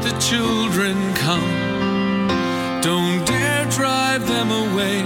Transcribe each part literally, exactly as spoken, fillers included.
the children come. Don't dare drive them away.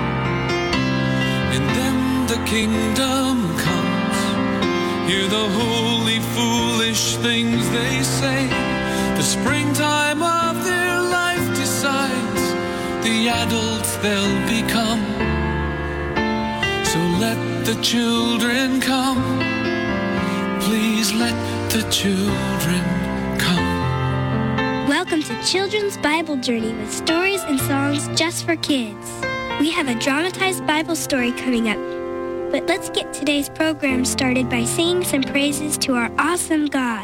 In them the kingdom comes. Hear the holy, foolish things they say. The springtime of their life decides the adults they'll become. So let the children come. Please let the children come. Welcome to Children's Bible Journey with stories and songs just for kids. We have a dramatized Bible story coming up. But let's get today's program started by singing some praises to our awesome God.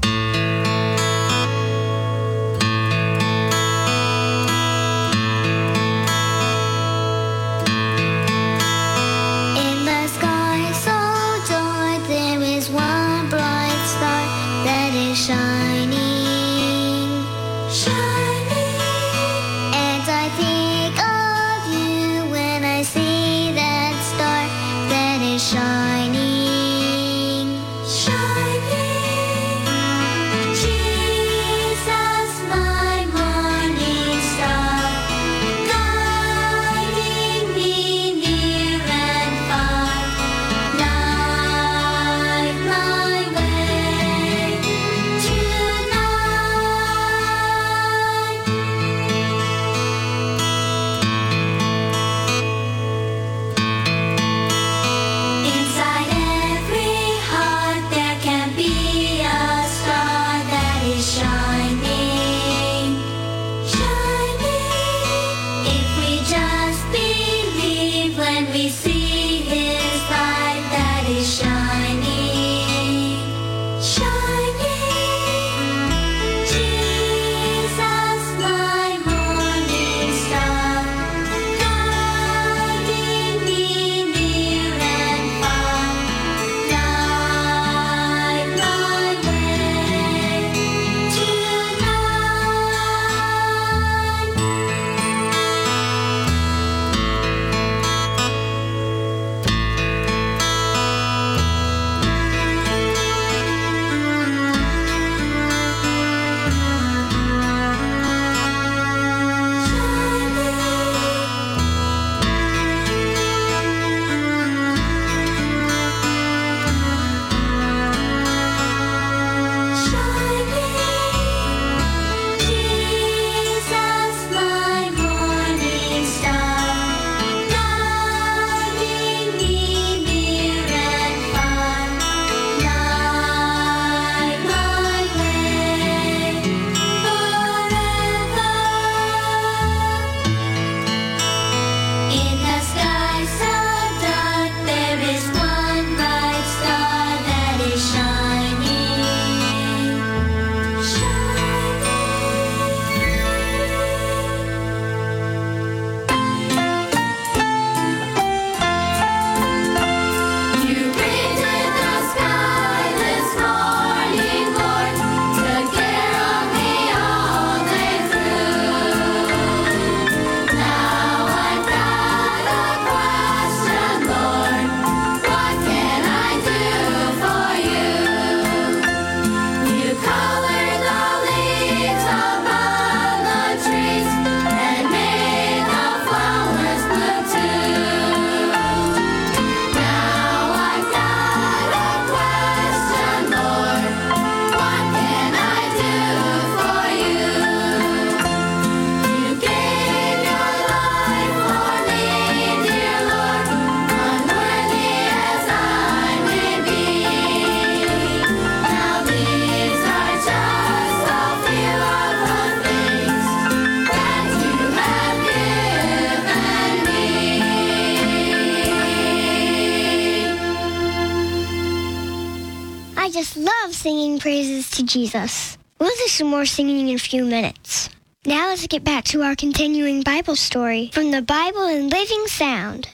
just love singing praises to Jesus. We'll do some more singing in a few minutes. Now let's get back to our continuing Bible story from the Bible in Living Sound.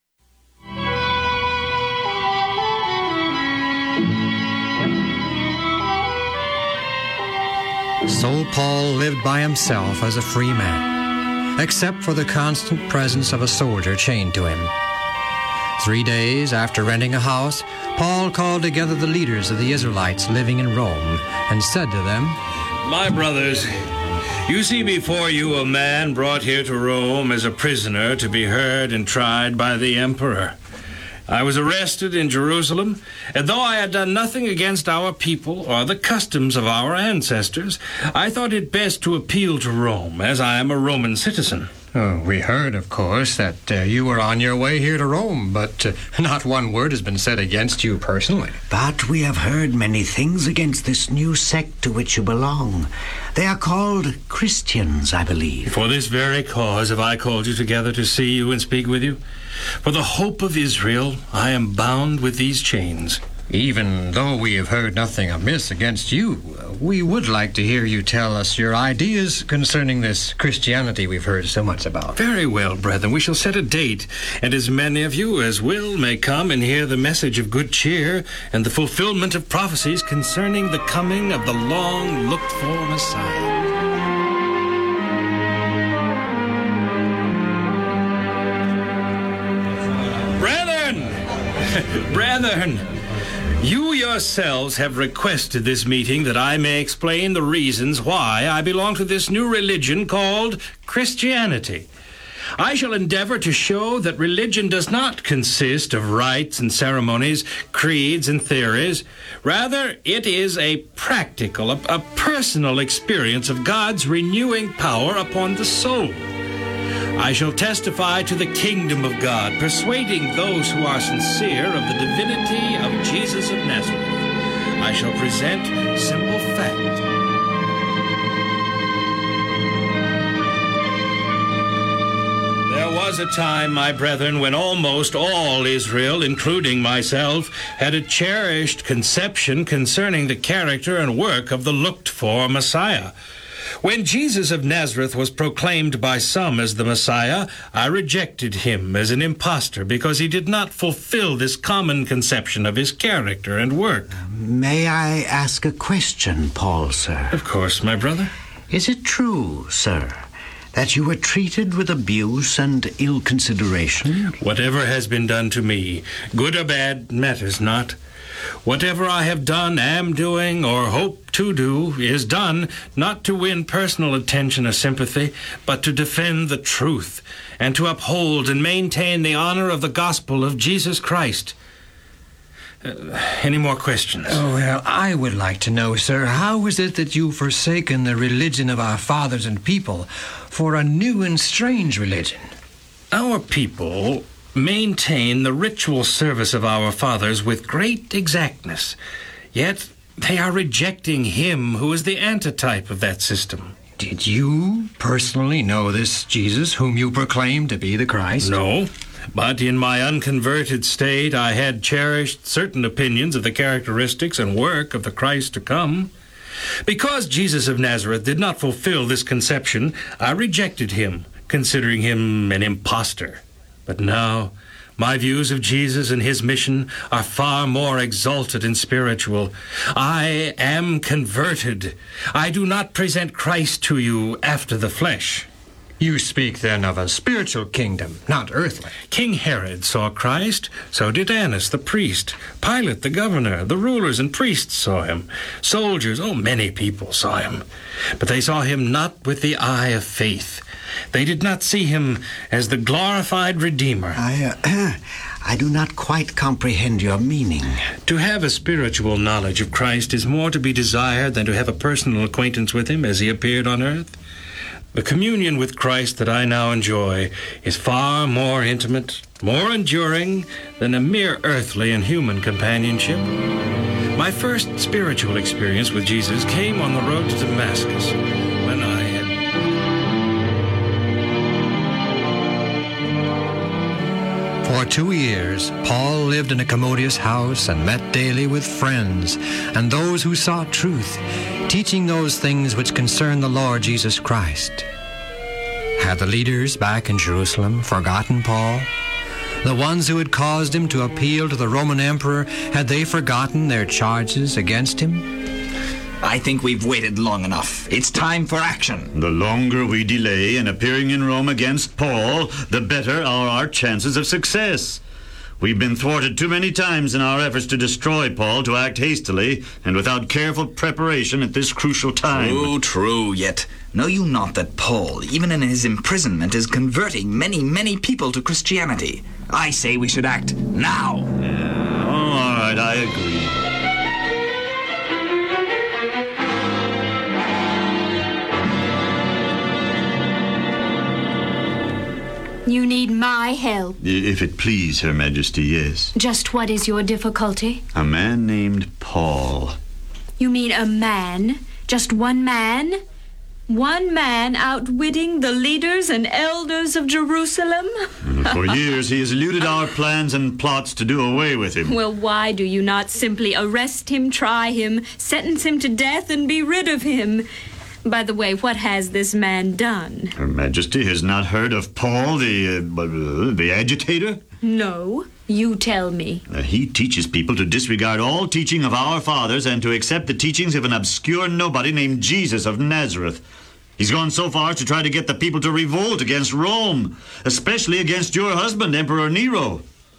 So Paul lived by himself as a free man, except for the constant presence of a soldier chained to him. Three days after renting a house, Paul called together the leaders of the Israelites living in Rome and said to them, My brothers, you see before you a man brought here to Rome as a prisoner to be heard and tried by the emperor. I was arrested in Jerusalem, and though I had done nothing against our people or the customs of our ancestors, I thought it best to appeal to Rome, as I am a Roman citizen. Oh, we heard, of course, that uh, you were on your way here to Rome, but uh, not one word has been said against you personally. But we have heard many things against this new sect to which you belong. They are called Christians, I believe. For this very cause have I called you together to see you and speak with you. For the hope of Israel, I am bound with these chains. Even though we have heard nothing amiss against you, we would like to hear you tell us your ideas concerning this Christianity we've heard so much about. Very well, brethren. We shall set a date, and as many of you as will may come and hear the message of good cheer and the fulfillment of prophecies concerning the coming of the long-looked-for Messiah. Brethren! Brethren! You yourselves have requested this meeting that I may explain the reasons why I belong to this new religion called Christianity. I shall endeavor to show that religion does not consist of rites and ceremonies, creeds and theories. Rather, it is a practical, a, a personal experience of God's renewing power upon the soul. I shall testify to the kingdom of God, persuading those who are sincere of the divinity of Jesus of Nazareth. I shall present simple fact. There was a time, my brethren, when almost all Israel, including myself, had a cherished conception concerning the character and work of the looked-for Messiah. When Jesus of Nazareth was proclaimed by some as the Messiah, I rejected him as an impostor because he did not fulfill this common conception of his character and work. May I ask a question, Paul, sir? Of course, my brother. Is it true, sir, that you were treated with abuse and ill consideration? Whatever has been done to me, good or bad, matters not. Whatever I have done, am doing, or hope to do, is done not to win personal attention or sympathy, but to defend the truth and to uphold and maintain the honor of the gospel of Jesus Christ. Uh, any more questions? Oh, well, I would like to know, sir, how is it that you've forsaken the religion of our fathers and people for a new and strange religion? Our people maintain the ritual service of our fathers with great exactness, yet they are rejecting him who is the antitype of that system. Did you personally know this Jesus whom you proclaim to be the Christ? No, but in my unconverted state I had cherished certain opinions of the characteristics and work of the Christ to come. Because Jesus of Nazareth did not fulfill this conception, I rejected him, considering him an impostor. But now, my views of Jesus and his mission are far more exalted and spiritual. I am converted. I do not present Christ to you after the flesh. You speak then of a spiritual kingdom, not earthly. King Herod saw Christ, so did Annas the priest. Pilate the governor, the rulers and priests saw him. Soldiers, oh, many people saw him. But they saw him not with the eye of faith. They did not see him as the glorified Redeemer. I, uh, I do not quite comprehend your meaning. To have a spiritual knowledge of Christ is more to be desired than to have a personal acquaintance with him as he appeared on earth. The communion with Christ that I now enjoy is far more intimate, more enduring than a mere earthly and human companionship. My first spiritual experience with Jesus came on the road to Damascus, when I had... For two years, Paul lived in a commodious house and met daily with friends and those who sought truth, teaching those things which concern the Lord Jesus Christ. Had the leaders back in Jerusalem forgotten Paul? The ones who had caused him to appeal to the Roman emperor, had they forgotten their charges against him? I think we've waited long enough. It's time for action. The longer we delay in appearing in Rome against Paul, the better are our chances of success. We've been thwarted too many times in our efforts to destroy Paul, to act hastily and without careful preparation at this crucial time. True, true, yet know you not that Paul, even in his imprisonment, is converting many, many people to Christianity? I say we should act now. Yeah, oh, all right, I agree. You need my help. If it please Her Majesty, yes. Just what is your difficulty? A man named Paul. You mean a man? Just one man? One man outwitting the leaders and elders of Jerusalem? For years he has eluded our plans and plots to do away with him. Well, why do you not simply arrest him, try him, sentence him to death, and be rid of him? By the way, what has this man done? Her Majesty has not heard of Paul, the, uh, the agitator? No. You tell me. Uh, he teaches people to disregard all teaching of our fathers and to accept the teachings of an obscure nobody named Jesus of Nazareth. He's gone so far as to try to get the people to revolt against Rome, especially against your husband, Emperor Nero.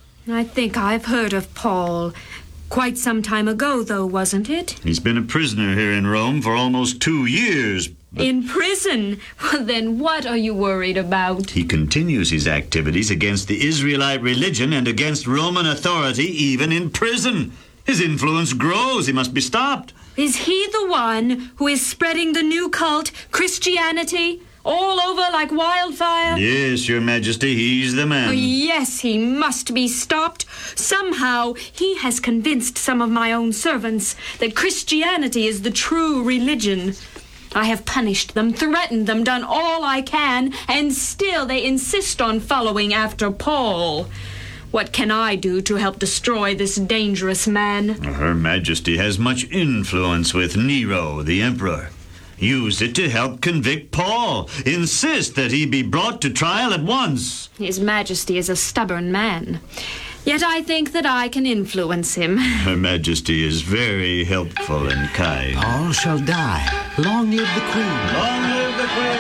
I think I've heard of Paul. Quite some time ago, though, wasn't it? He's been a prisoner here in Rome for almost two years. In prison? Well, then what are you worried about? He continues his activities against the Israelite religion and against Roman authority, even in prison. His influence grows. He must be stopped. Is he the one who is spreading the new cult, Christianity, all over like wildfire? Yes, Your Majesty, he's the man. Oh, yes, he must be stopped. Somehow he has convinced some of my own servants that Christianity is the true religion. I have punished them, threatened them, done all I can, and still they insist on following after Paul. What can I do to help destroy this dangerous man? Her Majesty has much influence with Nero, the emperor. Use it to help convict Paul. Insist that he be brought to trial at once. His Majesty is a stubborn man. Yet I think that I can influence him. Her Majesty is very helpful and kind. Paul shall die. Long live the Queen. Long live the Queen.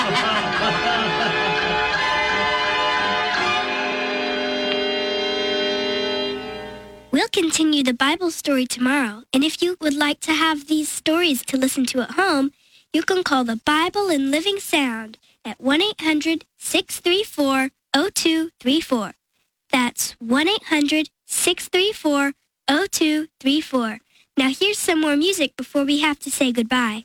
We'll continue the Bible story tomorrow, and if you would like to have these stories to listen to at home, you can call the Bible in Living Sound at one eight hundred, six three four, zero two three four. That's one eight hundred, six three four, zero two three four. Now here's some more music before we have to say goodbye.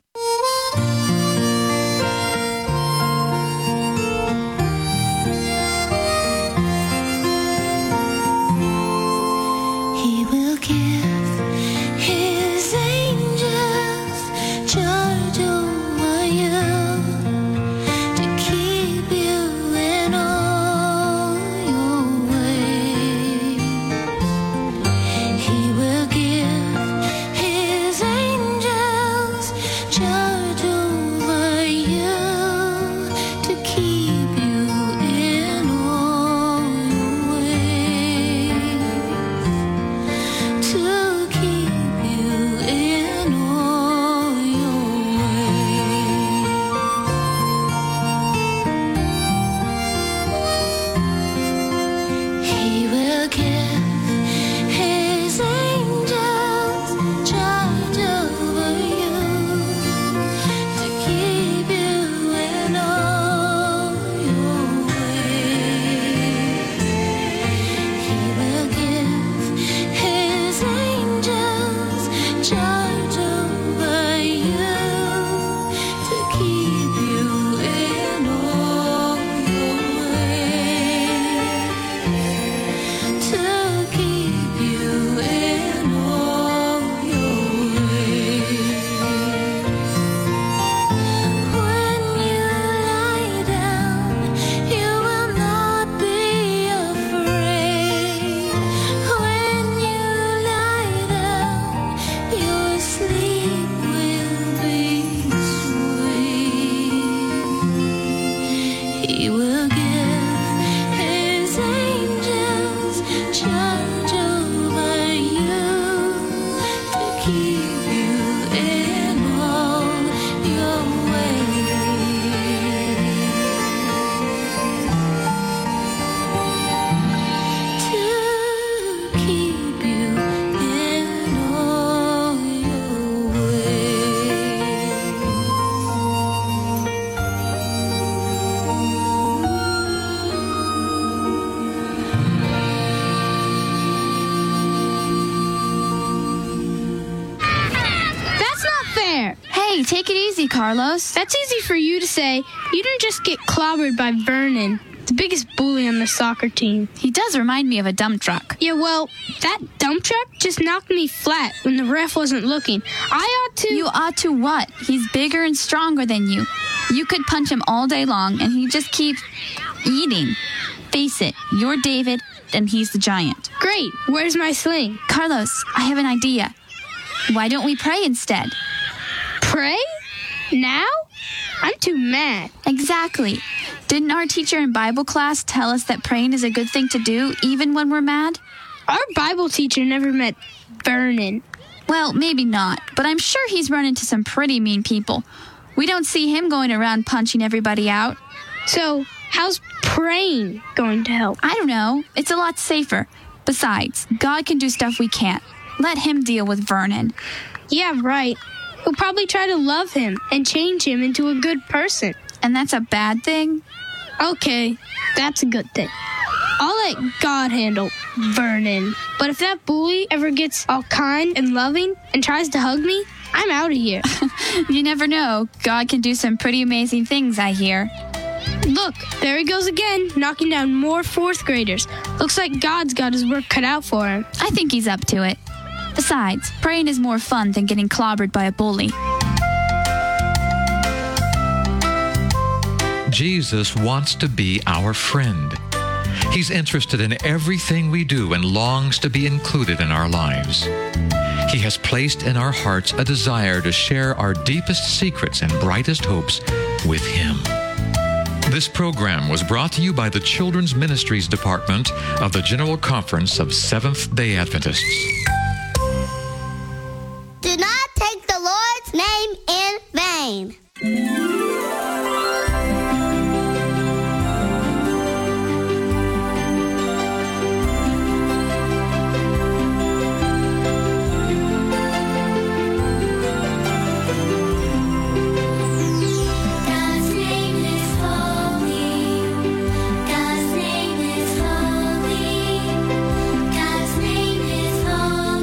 it easy, Carlos. That's easy for you to say. You didn't just get clobbered by Vernon, the biggest bully on the soccer team. He does remind me of a dump truck. Yeah, well, that dump truck just knocked me flat when the ref wasn't looking. I ought to... You ought to what? He's bigger and stronger than you. You could punch him all day long, and he'd just keep eating. Face it, you're David, and he's the giant. Great. Where's my sling? Carlos, I have an idea. Why don't we pray instead? Pray? Now? I'm too mad. Exactly. Didn't our teacher in Bible class tell us that praying is a good thing to do, even when we're mad? Our Bible teacher never met Vernon. Well, maybe not, but I'm sure he's run into some pretty mean people. We don't see him going around punching everybody out. So, how's praying going to help? I don't know. It's a lot safer. Besides, God can do stuff we can't. Let him deal with Vernon. Yeah, right. He'll probably try to love him and change him into a good person. And that's a bad thing? Okay, that's a good thing. I'll let God handle Vernon. But if that bully ever gets all kind and loving and tries to hug me, I'm out of here. You never know. God can do some pretty amazing things, I hear. Look, there he goes again, knocking down more fourth graders. Looks like God's got his work cut out for him. I think he's up to it. Besides, praying is more fun than getting clobbered by a bully. Jesus wants to be our friend. He's interested in everything we do and longs to be included in our lives. He has placed in our hearts a desire to share our deepest secrets and brightest hopes with Him. This program was brought to you by the Children's Ministries Department of the General Conference of Seventh-day Adventists. Do not take the Lord's name in vain. God's name is holy. God's name is holy.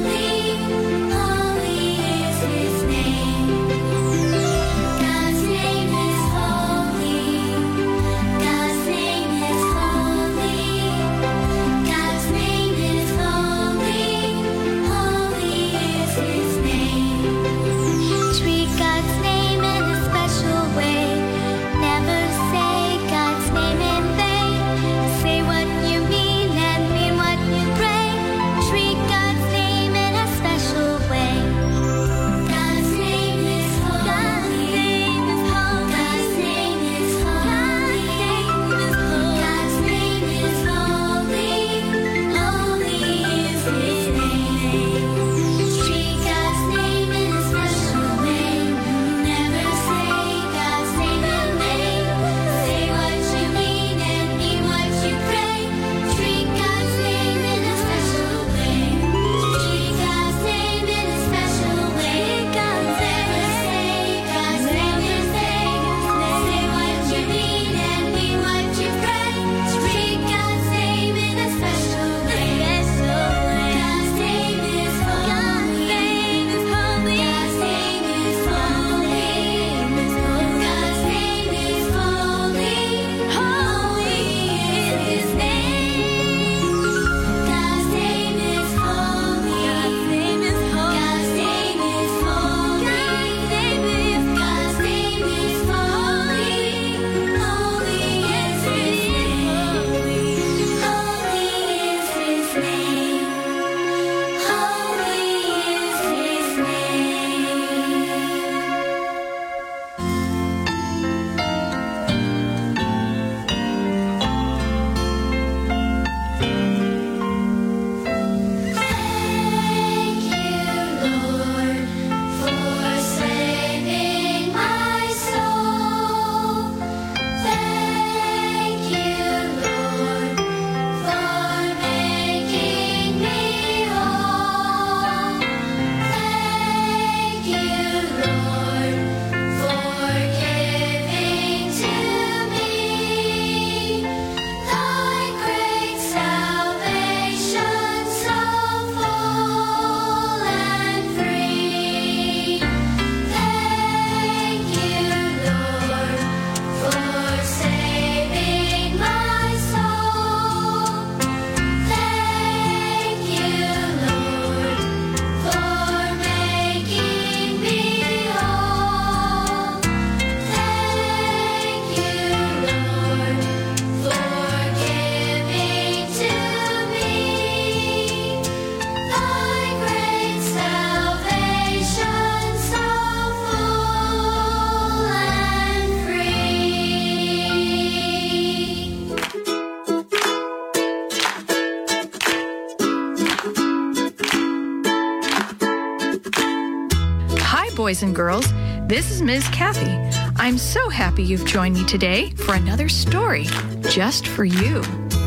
boys and girls. This is Miz Kathy. I'm so happy you've joined me today for another story just for you.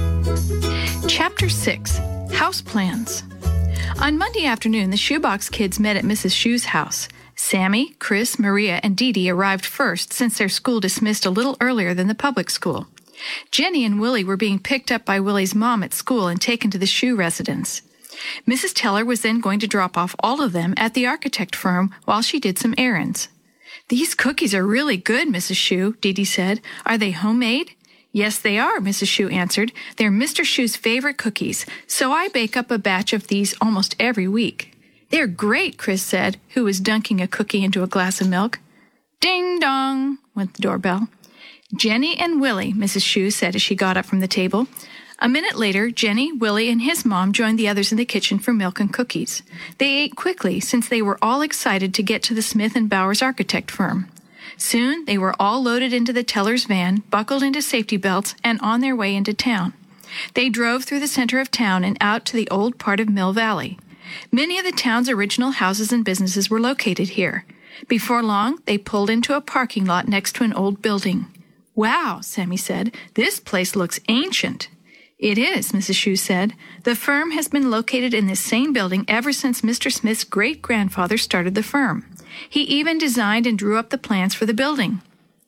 Chapter six, House Plans. On Monday afternoon, the Shoebox kids met at Missus Shue's house. Sammy, Chris, Maria, and Dee Dee arrived first since their school dismissed a little earlier than the public school. Jenny and Willie were being picked up by Willie's mom at school and taken to the Shue residence. Missus Teller was then going to drop off all of them at the architect firm while she did some errands. "These cookies are really good, Missus Shue," Dee Dee said. "Are they homemade?" "Yes, they are," Missus Shue answered. "They're Mister Shue's favorite cookies, so I bake up a batch of these almost every week." "They're great," Chris said, who was dunking a cookie into a glass of milk. "Ding dong," went the doorbell. "Jenny and Willie," Missus Shue said as she got up from the table. A minute later, Jenny, Willie, and his mom joined the others in the kitchen for milk and cookies. They ate quickly since they were all excited to get to the Smith and Bowers architect firm. Soon, they were all loaded into the teller's van, buckled into safety belts, and on their way into town. They drove through the center of town and out to the old part of Mill Valley. Many of the town's original houses and businesses were located here. Before long, they pulled into a parking lot next to an old building. "Wow," Sammy said, "this place looks ancient." "It is," Missus Shue said. "The firm has been located in this same building ever since Mister Smith's great-grandfather started the firm. He even designed and drew up the plans for the building."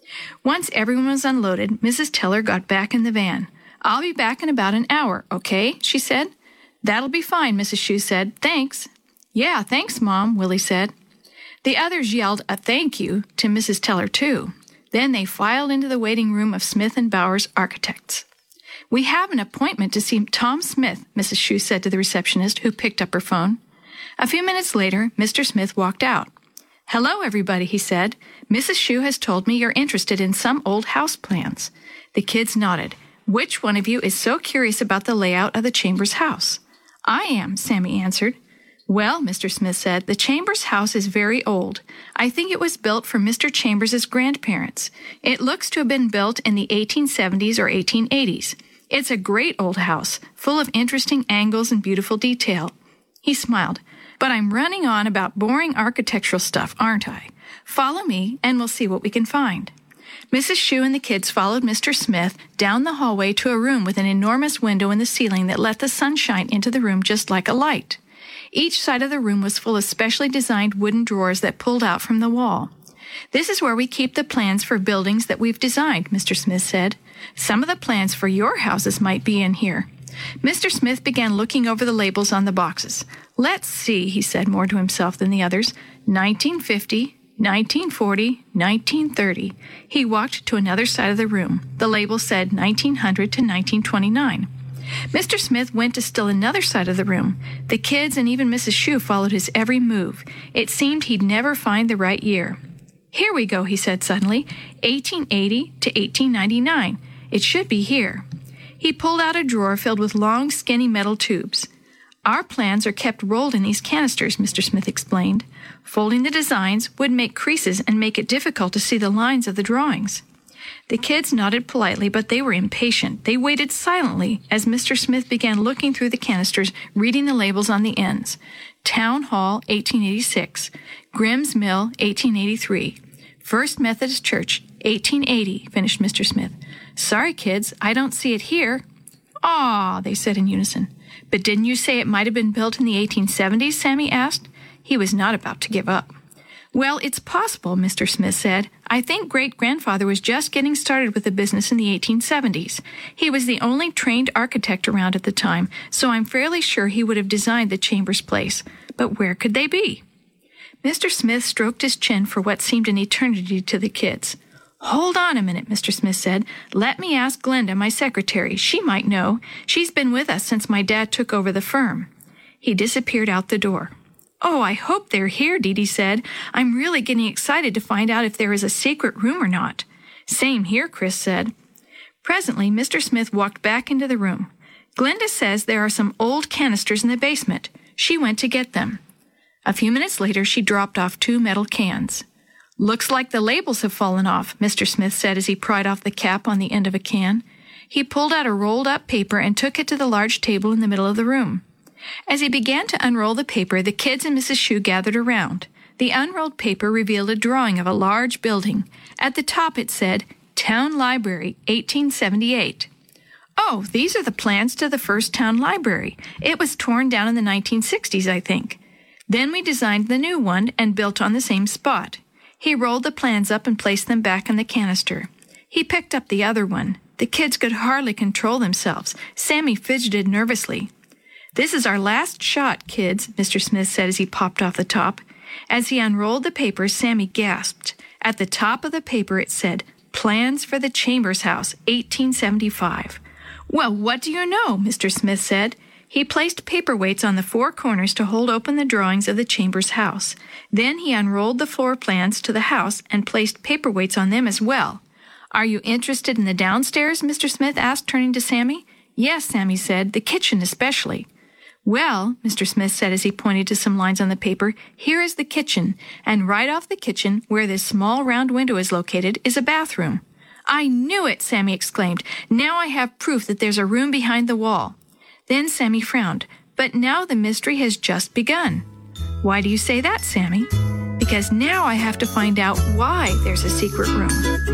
Once everyone was unloaded, Missus Teller got back in the van. "I'll be back in about an hour, okay?" she said. "That'll be fine," Missus Shue said. "Thanks." "Yeah, thanks, Mom," Willie said. The others yelled a thank you to Missus Teller, too. Then they filed into the waiting room of Smith and Bowers Architects. "We have an appointment to see Tom Smith," Missus Shue said to the receptionist, who picked up her phone. A few minutes later, Mister Smith walked out. "Hello, everybody," he said. "Missus Shue has told me you're interested in some old house plans." The kids nodded. "Which one of you is so curious about the layout of the Chambers house?" "I am," Sammy answered. "Well," Mister Smith said, "the Chambers house is very old. I think it was built for Mister Chambers' grandparents. It looks to have been built in the eighteen seventies or eighteen eighties. It's a great old house, full of interesting angles and beautiful detail." He smiled. "But I'm running on about boring architectural stuff, aren't I? Follow me, and we'll see what we can find." Missus Shue and the kids followed Mister Smith down the hallway to a room with an enormous window in the ceiling that let the sunshine into the room just like a light. Each side of the room was full of specially designed wooden drawers that pulled out from the wall. "This is where we keep the plans for buildings that we've designed," Mister Smith said. "Some of the plans for your houses might be in here." Mister Smith began looking over the labels on the boxes. "Let's see," he said more to himself than the others. nineteen fifty, nineteen forty, nineteen thirty. He walked to another side of the room. The label said nineteen hundred to nineteen twenty-nine. Mister Smith went to still another side of the room. The kids and even Missus Shue followed his every move. It seemed he'd never find the right year. "Here we go," he said suddenly. eighteen eighty to eighteen ninety-nine. It should be here. He pulled out a drawer filled with long, skinny metal tubes. "Our plans are kept rolled in these canisters," Mister Smith explained. "Folding the designs would make creases and make it difficult to see the lines of the drawings." The kids nodded politely, but they were impatient. They waited silently as Mister Smith began looking through the canisters, reading the labels on the ends. Town Hall, eighteen eighty-six. Grimm's Mill, eighteen eighty-three. First Methodist Church, eighteen eighty, finished Mister Smith. "Sorry, kids, I don't see it here." "Aw," they said in unison. "But didn't you say it might have been built in the eighteen seventies, Sammy asked. He was not about to give up. "Well, it's possible," Mister Smith said. "I think great-grandfather was just getting started with the business in the eighteen seventies. He was the only trained architect around at the time, so I'm fairly sure he would have designed the Chambers place. But where could they be?" Mister Smith stroked his chin for what seemed an eternity to the kids. "Hold on a minute," Mister Smith said. "Let me ask Glenda, my secretary. She might know. She's been with us since my dad took over the firm." He disappeared out the door. "Oh, I hope they're here," Dee Dee said. "I'm really getting excited to find out if there is a secret room or not." "Same here," Chris said. Presently, Mister Smith walked back into the room. "Glenda says there are some old canisters in the basement. She went to get them." A few minutes later, she dropped off two metal cans. "Looks like the labels have fallen off," Mister Smith said as he pried off the cap on the end of a can. He pulled out a rolled-up paper and took it to the large table in the middle of the room. As he began to unroll the paper, the kids and Missus Shue gathered around. The unrolled paper revealed a drawing of a large building. At the top it said, Town Library, eighteen seventy-eight. Oh, these are the plans to the first town library. It was torn down in the nineteen sixties, I think. Then we designed the new one and built on the same spot. He rolled the plans up and placed them back in the canister. He picked up the other one. The kids could hardly control themselves. Sammy fidgeted nervously. This is our last shot, kids, Mister Smith said as he popped off the top. As he unrolled the paper, Sammy gasped. At the top of the paper it said, Plans for the Chambers House, eighteen seventy-five. Well, what do you know? Mister Smith said. He placed paperweights on the four corners to hold open the drawings of the Chambers house. Then he unrolled the floor plans to the house and placed paperweights on them as well. Are you interested in the downstairs? Mister Smith asked, turning to Sammy. Yes, Sammy said, the kitchen especially. Well, Mister Smith said as he pointed to some lines on the paper, here is the kitchen, and right off the kitchen, where this small round window is located, is a bathroom. I knew it, Sammy exclaimed. Now I have proof that there's a room behind the wall. Then Sammy frowned. But now the mystery has just begun. Why do you say that, Sammy? Because now I have to find out why there's a secret room.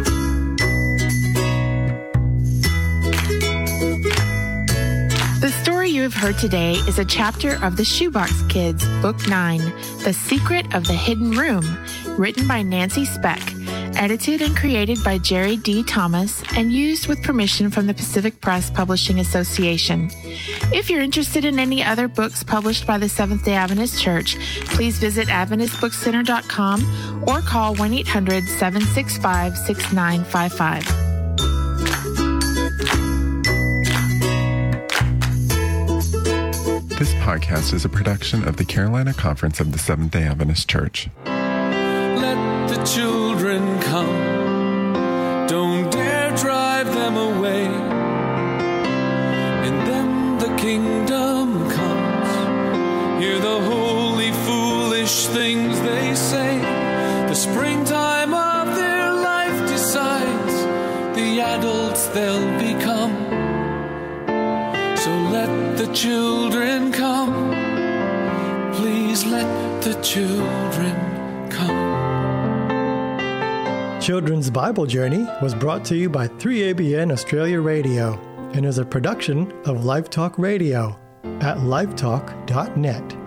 The story you have heard today is a chapter of the Shoebox Kids, Book nine, The Secret of the Hidden Room, written by Nancy Speck, edited and created by Jerry D. Thomas, and used with permission from the Pacific Press Publishing Association. If you're interested in any other books published by the Seventh-day Adventist Church, please visit adventist book center dot com or call one eight hundred, seven six five, six nine five five. This podcast is a production of the Carolina Conference of the Seventh-day Adventist Church. Let the children come, don't dare drive them away. In them the kingdom comes, hear the holy foolish things they say. The springtime of their life decides the adults they'll become. So let the children come, please let the children come. Children's Bible Journey was brought to you by three A B N Australia Radio and is a production of Live Talk Radio at live talk dot net.